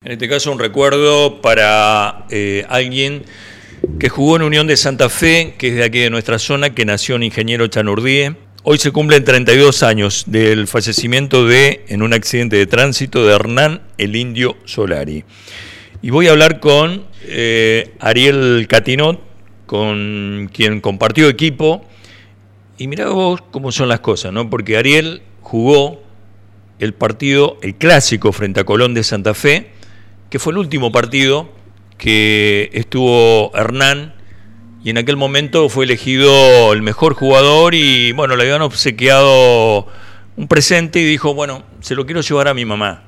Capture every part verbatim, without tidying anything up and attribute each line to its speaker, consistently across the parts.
Speaker 1: En este caso un recuerdo para eh, alguien que jugó en Unión de Santa Fe, que es de aquí de nuestra zona, que nació en Ingeniero Chanurdíe. Hoy se cumplen treinta y dos años del fallecimiento de, en un accidente de tránsito, de Hernán el Indio Solari. Y voy a hablar con eh, Ariel Catinot, con quien compartió equipo. Y mirá vos cómo son las cosas, ¿no? Porque Ariel jugó el partido, el clásico frente a Colón de Santa Fe, que fue el último partido que estuvo Hernán, y en aquel momento fue elegido el mejor jugador y bueno, le habían obsequiado un presente y dijo, bueno, se lo quiero llevar a mi mamá.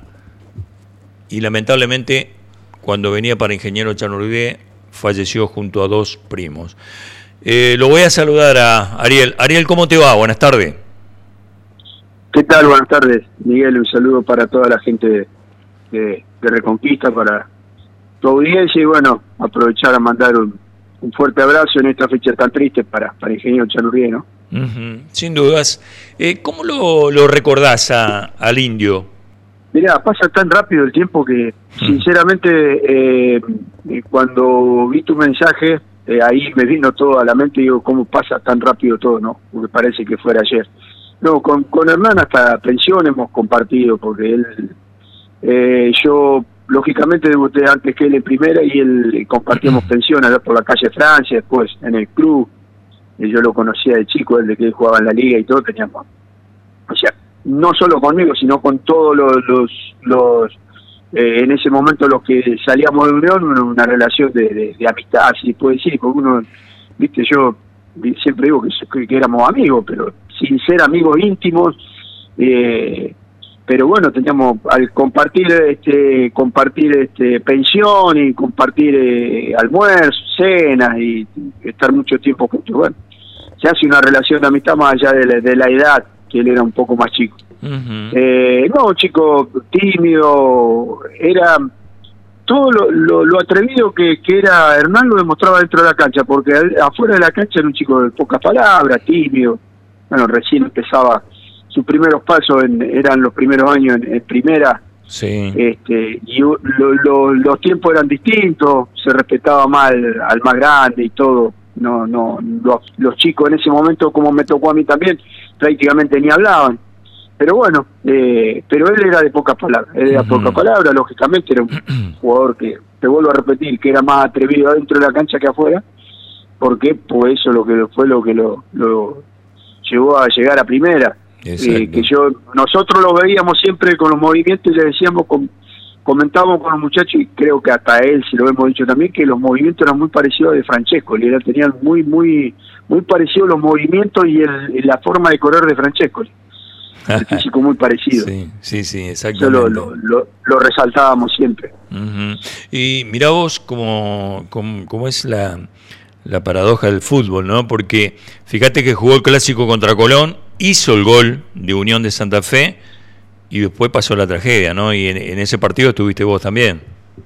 Speaker 1: Y lamentablemente, cuando venía para Ingeniero Chanurdíe, falleció junto a dos primos. Eh, lo voy a saludar a Ariel. Ariel, ¿cómo te va? Buenas tardes.
Speaker 2: ¿Qué tal? Buenas tardes, Miguel. Un saludo para toda la gente de, de, de Reconquista, para tu audiencia y bueno, aprovechar a mandar un, un fuerte abrazo en esta fecha tan triste para, para Ingeniero Chanurdíe, ¿no?
Speaker 1: Uh-huh. Sin dudas. Eh, ¿Cómo lo, lo recordás a, al Indio?
Speaker 2: Mirá, pasa tan rápido el tiempo que sinceramente eh, cuando vi tu mensaje, eh, ahí me vino todo a la mente y digo, ¿cómo pasa tan rápido todo, no? Porque parece que fuera ayer. No, con, con Hernán hasta pensión hemos compartido, porque él, eh, yo lógicamente debuté antes que él en primera y él compartíamos pensión allá por la calle Francia, después en el club, y yo lo conocía de chico, él de que él jugaba en la liga y todo, teníamos, o sea, no solo conmigo, sino con todos los, los, los eh, en ese momento los que salíamos de Unión, una relación de, de, de amistad, si puede decir, porque uno, viste, yo siempre digo que, que éramos amigos, pero sin ser amigos íntimos, eh, pero bueno, teníamos al compartir este compartir este pensión y compartir eh, almuerzo, cenas y estar mucho tiempo juntos, bueno, se hace una relación de amistad más allá de la, de la edad, que él era un poco más chico. Uh-huh. eh, no, chico tímido, era todo lo, lo, lo atrevido que, que era Hernán, lo demostraba dentro de la cancha, porque afuera de la cancha era un chico de pocas palabras, tímido. Bueno, recién empezaba sus primeros pasos, en, eran los primeros años en, en primera,
Speaker 1: sí.
Speaker 2: este, y lo, lo, los tiempos eran distintos, se respetaba más al, al más grande y todo. No, no, los, los chicos en ese momento, como me tocó a mí también, prácticamente ni hablaban. Pero bueno, eh, pero él era de pocas palabras, él era de uh-huh. pocas palabras, lógicamente era un jugador que, te vuelvo a repetir, que era más atrevido adentro de la cancha que afuera, porque pues eso lo que fue lo que lo, lo llevó a llegar a primera. Eh, que yo nosotros lo veíamos siempre con los movimientos y le decíamos, com, comentábamos con los muchachos, y creo que hasta él se lo hemos dicho también, que los movimientos eran muy parecidos a de Francesco, y tenían muy muy muy parecidos los movimientos y, el, y la forma de correr de Francesco. El físico muy parecido.
Speaker 1: Sí, sí, sí, exactamente.
Speaker 2: Eso lo, lo, lo, lo resaltábamos siempre.
Speaker 1: Uh-huh. Y mirá vos cómo, cómo, cómo es la, la paradoja del fútbol, ¿no? Porque fíjate que jugó el clásico contra Colón, hizo el gol de Unión de Santa Fe y después pasó la tragedia, ¿no? Y en, en ese partido estuviste vos también.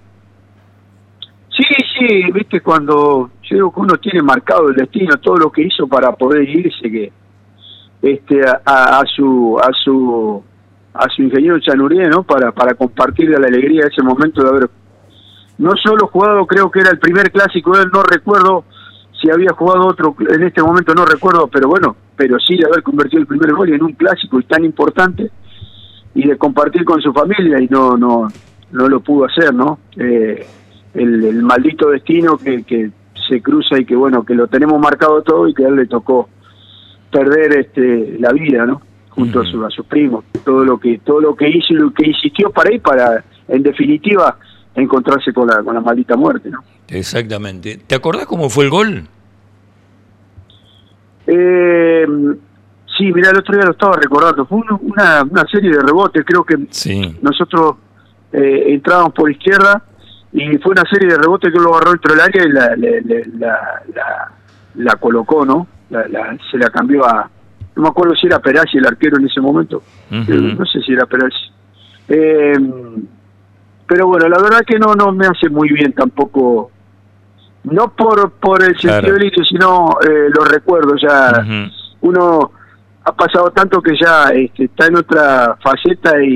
Speaker 2: Sí, sí, viste, cuando yo digo que uno tiene marcado el destino, todo lo que hizo para poder irse, que este a, a su a su a su Ingeniero Chanurdíe, ¿no? Para para compartir la alegría de ese momento de haber no solo jugado, creo que era el primer clásico de él, no recuerdo si había jugado otro en este momento, no recuerdo, pero bueno, pero sí de haber convertido el primer gol en un clásico y tan importante y de compartir con su familia y no no no lo pudo hacer, ¿no? Eh, el, el maldito destino que, que se cruza y que bueno, que lo tenemos marcado todo y que a él le tocó perder este la vida, ¿no? Junto uh-huh. a, su, a sus primos, todo lo que todo lo que hizo y lo que insistió para ir para en definitiva encontrarse con la con la maldita muerte, ¿no?
Speaker 1: Exactamente. ¿Te acordás cómo fue el gol?
Speaker 2: Eh, sí, mirá, el otro día lo estaba recordando. Fue uno, una una serie de rebotes, creo que
Speaker 1: sí.
Speaker 2: nosotros eh, entrábamos por izquierda y fue una serie de rebotes que él lo agarró dentro del área y la la, la, la, la colocó, ¿no? La, la, se la cambió a, no me acuerdo si era Perazzi el arquero en ese momento, uh-huh. eh, no sé si era Perazzi, eh, pero bueno, la verdad que no no me hace muy bien tampoco, no por por el sentido claro. del hecho, sino eh, los recuerdos, ya uh-huh. uno ha pasado tanto que ya este, está en otra faceta y,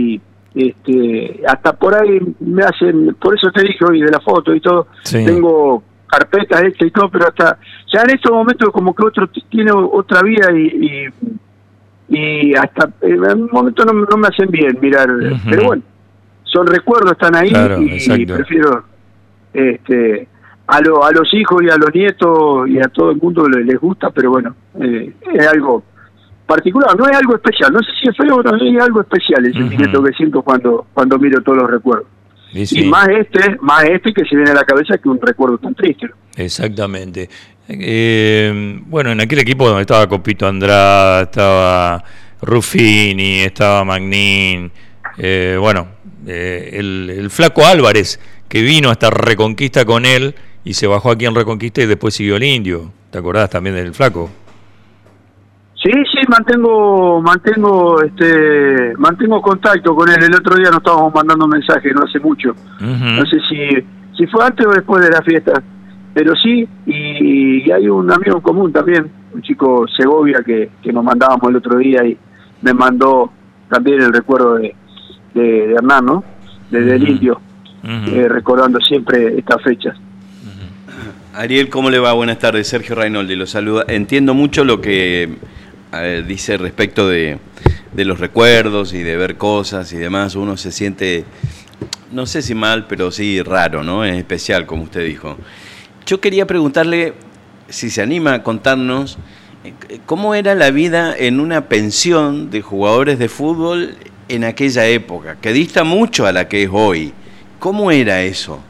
Speaker 2: este, hasta por ahí me hacen, por eso te dije hoy de la foto y todo, sí. Tengo carpetas hechas y todo, pero hasta ya en estos momentos como que otro tiene otra vida y, y, y hasta en un momento no, no me hacen bien mirar, uh-huh. Pero bueno, son recuerdos, están ahí, claro, y, y prefiero este a, lo, a los hijos y a los nietos y a todo el mundo les, les gusta, pero bueno, eh, es algo particular, no es algo especial, no sé si es feo o no, es algo especial el sentimiento uh-huh. que siento cuando cuando miro todos los recuerdos. Y, sí. y más este, más este que se viene a la cabeza que un recuerdo tan triste.
Speaker 1: Exactamente. Eh, bueno, en aquel equipo donde estaba Copito Andrada, estaba Ruffini, estaba Magnín, eh, bueno, eh, el, el Flaco Álvarez, que vino hasta Reconquista con él y se bajó aquí en Reconquista y después siguió el Indio. ¿Te acordás también del Flaco?
Speaker 2: Sí, sí, mantengo, mantengo, este, mantengo contacto con él. El otro día nos estábamos mandando mensajes, no hace mucho. Uh-huh. No sé si, si fue antes o después de la fiesta, pero sí. Y, y hay un amigo en común también, un chico Segovia que, que nos mandábamos el otro día y me mandó también el recuerdo de, de, de Hernán, ¿no? Desde uh-huh. el Indio, uh-huh. eh, recordando siempre estas fechas.
Speaker 3: Uh-huh. Ariel, ¿cómo le va? Buenas tardes, Sergio Rainoldi lo saluda. Entiendo mucho lo que Eh, dice respecto de, de los recuerdos y de ver cosas y demás. Uno se siente, no sé si mal, pero sí raro, ¿no? Es especial, como usted dijo. Yo quería preguntarle si se anima a contarnos cómo era la vida en una pensión de jugadores de fútbol en aquella época, que dista mucho a la que es hoy. ¿Cómo era eso?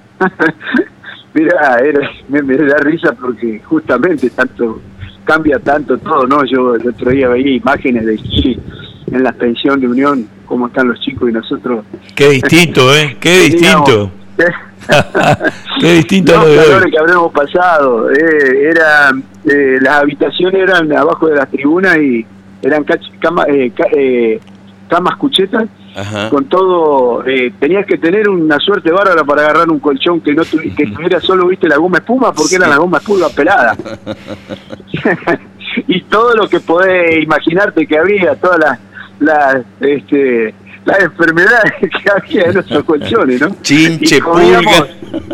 Speaker 2: Mira, era, me, me da risa porque justamente tanto cambia tanto todo, ¿no? Yo el otro día veía imágenes de Gil en la pensión de Unión, cómo están los chicos y nosotros.
Speaker 1: Qué distinto, ¿eh? Qué distinto. Qué distinto
Speaker 2: no,
Speaker 1: lo de hoy.
Speaker 2: Que habremos pasado. Eh, era, eh, las habitaciones eran abajo de las tribunas y eran cach- cama, eh, ca- eh, camas cuchetas. Ajá. Con todo, eh, tenías que tener una suerte bárbara para agarrar un colchón que no tu, que tuviera solo, viste, la goma espuma, porque sí. Era la goma espuma pelada. Y todo lo que podés imaginarte que había, todas las las este las enfermedades que había en esos colchones, ¿no?
Speaker 3: Chinche, pulga.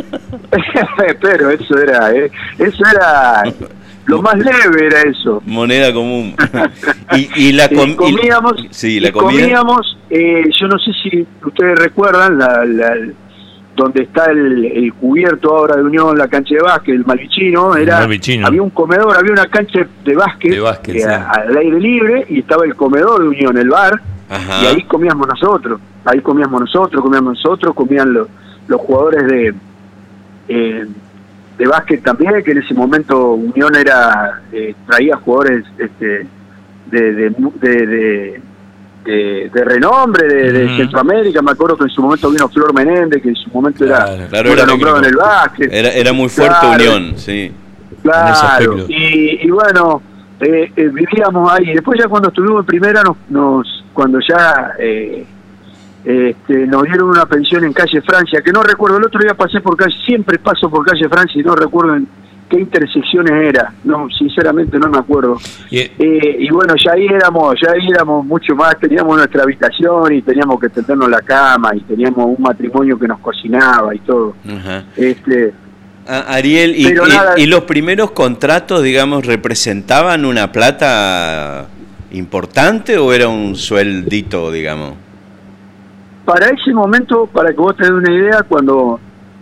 Speaker 2: Pero eso era, eh, eso era lo más leve, era eso.
Speaker 3: Moneda común. y, y la com-
Speaker 2: y comíamos,
Speaker 3: y, sí, la
Speaker 2: y
Speaker 3: comida.
Speaker 2: comíamos, eh, yo no sé si ustedes recuerdan la, la, donde está el, el cubierto ahora de Unión, la cancha de básquet, el Malvichino, era, Malvichino. Había un comedor, había una cancha de básquet, de básquet eh, sí. al aire libre, y estaba el comedor de Unión, el bar. Ajá. Y ahí comíamos nosotros, ahí comíamos nosotros, comíamos nosotros, comían los, los jugadores de eh, de básquet también, que en ese momento Unión era eh, traía jugadores este, de, de, de, de, de, de renombre de, de uh-huh. Centroamérica. Me acuerdo que en su momento vino Flor Menéndez, que en su momento claro, era,
Speaker 3: claro, era nombrado
Speaker 2: en el básquet.
Speaker 3: Era, era muy fuerte claro, Unión, sí.
Speaker 2: Claro, y, y bueno, eh, eh, vivíamos ahí. Después ya cuando estuvimos en primera, nos, nos cuando ya eh, este, nos dieron una pensión en calle Francia, que no recuerdo, el otro día pasé por calle, siempre paso por calle Francia y no recuerdo en qué intersecciones era, no, sinceramente no me acuerdo. Yeah. Eh, y bueno, ya ahí éramos, ya ahí éramos mucho más, teníamos nuestra habitación y teníamos que tendernos la cama y teníamos un matrimonio que nos cocinaba y todo. Uh-huh. Este
Speaker 3: Ah, Ariel, y, y, y los primeros contratos, digamos, representaban una plata importante o era un sueldito, digamos?
Speaker 2: Para ese momento, para que vos te des una idea, cuando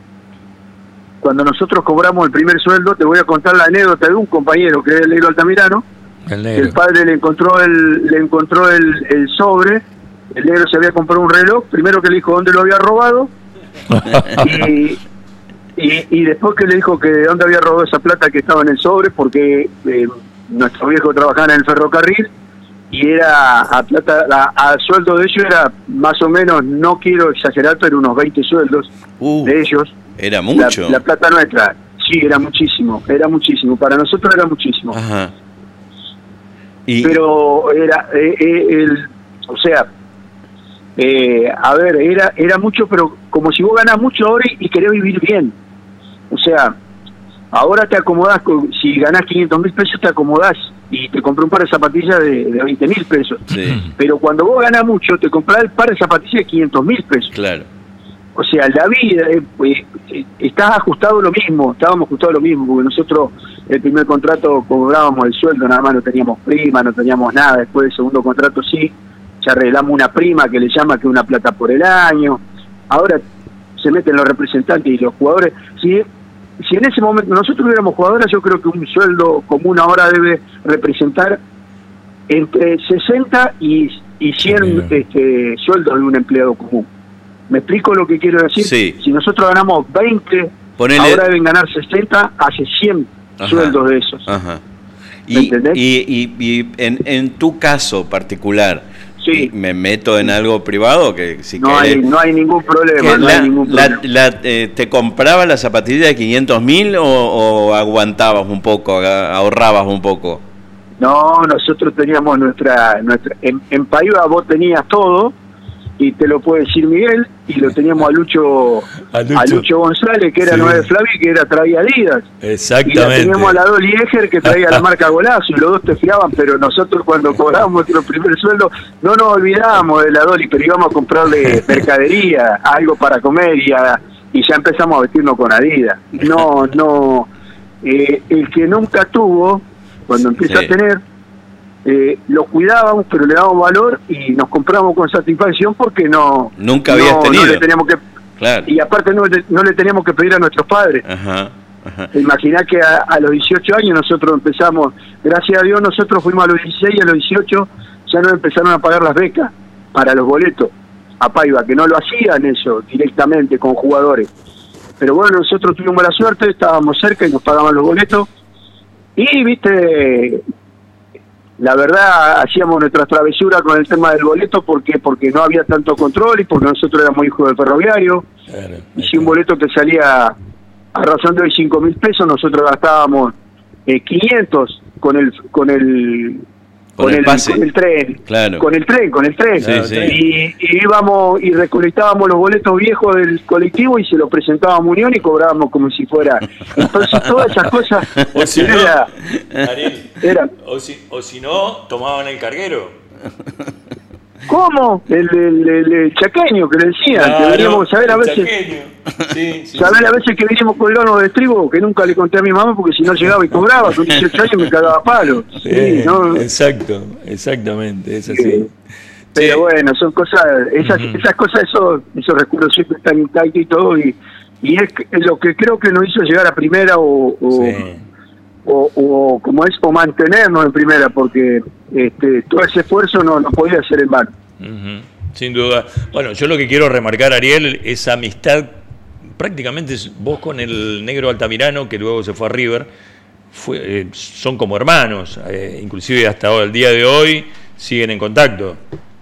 Speaker 2: cuando nosotros cobramos el primer sueldo, te voy a contar la anécdota de un compañero que es el negro Altamirano. El negro. El padre le encontró el le encontró el, el sobre, el negro se había comprado un reloj, primero que le dijo dónde lo había robado y Y, y después que le dijo que de dónde había robado esa plata que estaba en el sobre, porque eh, nuestro viejo trabajaba en el ferrocarril y era a plata, a, a sueldo de ellos era más o menos, no quiero exagerar, pero unos veinte sueldos uh, de ellos.
Speaker 3: Era mucho.
Speaker 2: La, la plata nuestra, sí, era muchísimo, era muchísimo, para nosotros era muchísimo. Ajá. Y... Pero era, eh, eh, el, o sea, eh, a ver, era era mucho, pero como si vos ganás mucho ahora y, y querés vivir bien. O sea, ahora te acomodás, con, si ganás quinientos mil pesos te acomodás y te compré un par de zapatillas de, de veinte mil pesos.
Speaker 3: Sí.
Speaker 2: Pero cuando vos ganás mucho, te comprás el par de zapatillas de quinientos mil pesos.
Speaker 3: Claro.
Speaker 2: O sea, la vida, eh, eh, estás ajustado lo mismo, estábamos ajustados lo mismo, porque nosotros el primer contrato cobrábamos el sueldo, nada más no teníamos prima, no teníamos nada. Después del segundo contrato sí, ya arreglamos una prima que le llama que una plata por el año. Ahora se meten los representantes y los jugadores. Si, si en ese momento nosotros hubiéramos jugadoras, yo creo que un sueldo común ahora debe representar entre sesenta y, y cien este, sueldos de un empleado común. ¿Me explico lo que quiero decir?
Speaker 3: Sí.
Speaker 2: Si nosotros ganamos veinte, Ponele... ahora deben ganar sesenta, hace cien Ajá. sueldos de esos.
Speaker 3: Ajá. Y, y, y, y en, en tu caso particular, sí. me meto en algo privado que si
Speaker 2: no
Speaker 3: querés,
Speaker 2: hay no hay ningún problema, no
Speaker 3: la,
Speaker 2: hay ningún problema.
Speaker 3: La, la, eh, ¿Te comprabas la zapatilla de quinientos mil o, o aguantabas un poco, ahorrabas un poco?
Speaker 2: No, nosotros teníamos nuestra... nuestra en, en Paiva vos tenías todo, y te lo puede decir Miguel, y lo teníamos a Lucho a Lucho, a Lucho González, que era sí. nueve Flavi, que era traía Adidas.
Speaker 1: Exactamente.
Speaker 2: Y la teníamos a la Dolly Eger, que traía la marca Golazo, y los dos te fiaban, pero nosotros cuando cobrábamos nuestro primer sueldo, no nos olvidábamos de la Dolly, pero íbamos a comprarle mercadería, algo para comer, y, a, y ya empezamos a vestirnos con Adidas. No, no, eh, el que nunca tuvo, cuando empieza sí. a tener, Eh, lo cuidábamos, pero le dábamos valor y nos compramos con satisfacción porque no
Speaker 3: nunca habías
Speaker 2: no,
Speaker 3: tenido
Speaker 2: no le teníamos que
Speaker 3: claro.
Speaker 2: y aparte no, no le teníamos que pedir a nuestros padres.
Speaker 3: Ajá, ajá.
Speaker 2: Imaginá que a, a los dieciocho años nosotros empezamos, gracias a Dios nosotros fuimos a los dieciséis y a los dieciocho ya nos empezaron a pagar las becas para los boletos a Paiva, que no lo hacían eso directamente con jugadores, pero bueno, nosotros tuvimos la suerte, estábamos cerca y nos pagaban los boletos y viste, la verdad hacíamos nuestras travesuras con el tema del boleto porque porque no había tanto control y porque nosotros éramos hijos del ferroviario. Claro, y si un boleto te salía a razón de cinco mil pesos, nosotros gastábamos eh, quinientos con el con el
Speaker 3: con, con el, el pase.
Speaker 2: con el tren,
Speaker 3: claro.
Speaker 2: con el tren, con el tren.
Speaker 3: Sí, sí.
Speaker 2: Y, y íbamos y recolectábamos los boletos viejos del colectivo y se los presentábamos a Unión y cobrábamos como si fuera. Entonces todas esas cosas
Speaker 1: o si
Speaker 2: era,
Speaker 1: no, Ariel,
Speaker 2: era
Speaker 1: o si o si no tomaban el carguero.
Speaker 2: ¿Cómo? El, el, el, el chaqueño que le decían, claro, que veníamos a ver a veces, sí, sí, saber sí. a veces que veníamos con el horno de estribo, que nunca le conté a mi mamá porque si no llegaba y cobraba, con dieciocho años me cagaba palo.
Speaker 1: Sí, sí, ¿no? Exacto, exactamente, es así. Sí.
Speaker 2: Pero sí. bueno, son cosas, esas, uh-huh. esas cosas, esos, esos recuerdos siempre están intactos y todo, y, y es, es lo que creo que nos hizo llegar a primera o... o sí. O, o como es o mantenernos en primera, porque este, todo ese esfuerzo no, no podía ser en vano.
Speaker 1: Uh-huh. Sin duda. Bueno, yo lo que quiero remarcar, Ariel, esa amistad prácticamente vos con el negro Altamirano, que luego se fue a River, fue, eh, son como hermanos, eh, inclusive hasta el día de hoy siguen en contacto.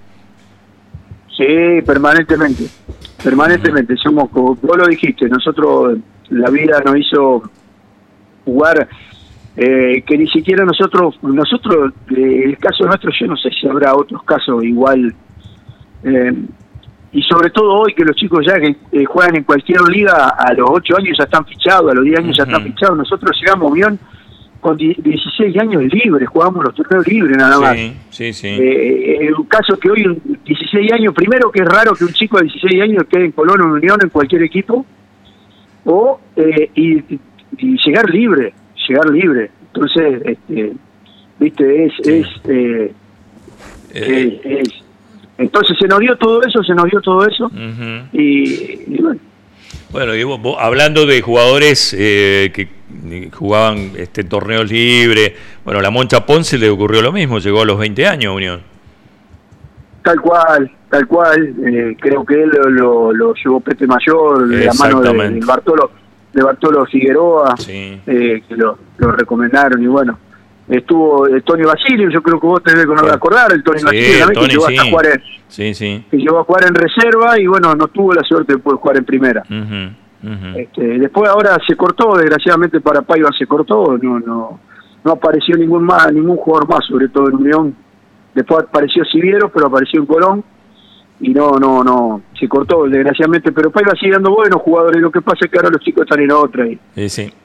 Speaker 2: Sí, permanentemente, permanentemente. Uh-huh. Somos, como vos lo dijiste, nosotros, la vida nos hizo jugar... Eh, que ni siquiera nosotros, nosotros eh, el caso nuestro, yo no sé si habrá otros casos igual, eh, y sobre todo hoy que los chicos ya que eh, juegan en cualquier liga, a los ocho años ya están fichados, a los diez años uh-huh. ya están fichados. Nosotros llegamos a Unión con dieciséis años libres, jugamos los torneos libres nada más.
Speaker 1: Sí, sí, sí.
Speaker 2: Eh, en un caso que hoy, dieciséis años, primero que es raro que un chico de dieciséis años quede en Colón o en Unión en cualquier equipo, o eh, y, y llegar libre. llegar libre, entonces este viste es, sí. es, eh, eh. es es entonces se nos dio todo eso se nos dio todo eso uh-huh. y, y bueno
Speaker 1: bueno y vos, vos, hablando de jugadores eh, que jugaban este torneos libres, bueno, la Moncha Ponce le ocurrió lo mismo, llegó a los veinte años a Unión.
Speaker 2: Tal cual, tal cual, eh, creo que él lo, lo, lo llevó Pepe Mayor de la mano de, de Bartolo de Bartolo Figueroa, sí. eh, que lo, lo recomendaron, y bueno, estuvo el Tony Basilio, yo creo que vos te debes sí. acordar, el Tony sí, Basilio también, Tony, que llegó sí. hasta jugar en,
Speaker 1: sí, sí.
Speaker 2: que llegó a jugar en reserva, y bueno, no tuvo la suerte de poder jugar en primera. Uh-huh, uh-huh. Este, después ahora se cortó, desgraciadamente para Paiva se cortó, no no no apareció ningún más ningún jugador más, sobre todo en Unión. Después apareció Siviero, pero apareció en Colón, y no, no, no, se cortó desgraciadamente, pero Paiva sigue dando buenos jugadores, lo que pasa es que ahora los chicos están en otra. Y,
Speaker 1: sí, sí.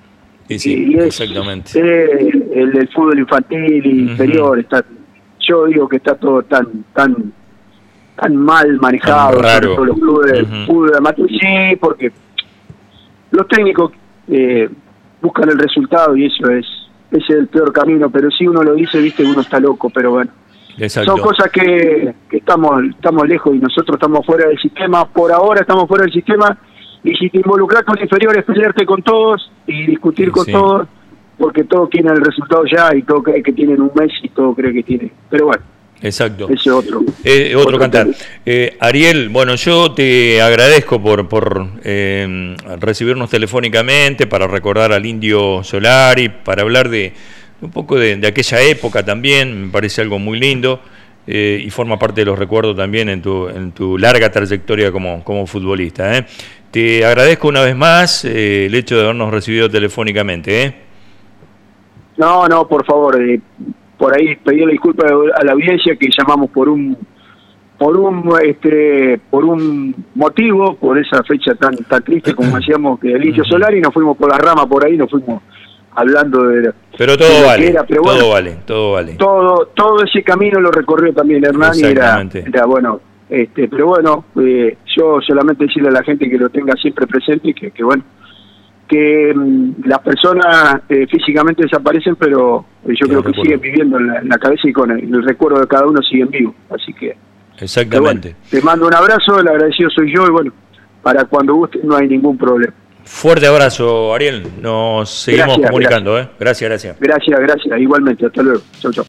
Speaker 1: Y sí,
Speaker 2: y es,
Speaker 1: exactamente.
Speaker 2: Eh, el del fútbol infantil y uh-huh. inferior, está, yo digo que está todo tan tan tan mal manejado,
Speaker 1: tan raro.
Speaker 2: Sobre todo los clubes uh-huh. fútbol amateur, sí, porque los técnicos eh, buscan el resultado y eso es ese es el peor camino, pero si uno lo dice, viste, uno está loco, pero bueno.
Speaker 1: Exacto.
Speaker 2: Son cosas que, que estamos estamos lejos y nosotros estamos fuera del sistema, por ahora estamos fuera del sistema, y si te involucras con inferiores, pelearte con todos y discutir sí, con sí. todos, porque todos quieren el resultado ya y todos creen que tienen un mes y todos creen que tienen, pero bueno.
Speaker 1: Exacto.
Speaker 2: Ese es otro.
Speaker 1: Eh, otro, otro cantar. Eh, Ariel, bueno, yo te agradezco por, por eh, recibirnos telefónicamente para recordar al Indio Solari, para hablar de un poco de, de aquella época también, me parece algo muy lindo eh, y forma parte de los recuerdos también en tu, en tu larga trayectoria como, como futbolista. ¿eh? Te agradezco una vez más eh, el hecho de habernos recibido telefónicamente. ¿eh?
Speaker 2: No, no, por favor, eh, por ahí pedirle disculpas a la audiencia que llamamos por un por un este por un motivo, por esa fecha tan tan triste como decíamos que el Indio Solari, nos fuimos por las ramas por ahí, nos fuimos hablando de
Speaker 1: pero todo
Speaker 2: de
Speaker 1: vale
Speaker 2: era, pero
Speaker 1: todo
Speaker 2: bueno,
Speaker 1: vale todo vale
Speaker 2: todo todo ese camino lo recorrió también Hernán y era, era bueno este pero bueno eh, yo solamente decirle a la gente que lo tenga siempre presente y que, que bueno que mmm, las personas eh, físicamente desaparecen, pero eh, yo creo que recuerdo. siguen viviendo en la, en la cabeza y con el, el recuerdo de cada uno siguen vivos, así que
Speaker 1: exactamente.
Speaker 2: Bueno, te mando un abrazo, el agradecido soy yo y bueno, para cuando guste no hay ningún problema.
Speaker 1: Fuerte abrazo, Ariel, nos seguimos
Speaker 2: gracias,
Speaker 1: comunicando,
Speaker 2: gracias.
Speaker 1: ¿eh? Gracias, gracias.
Speaker 2: Gracias, gracias, igualmente, hasta luego. Chau, chau.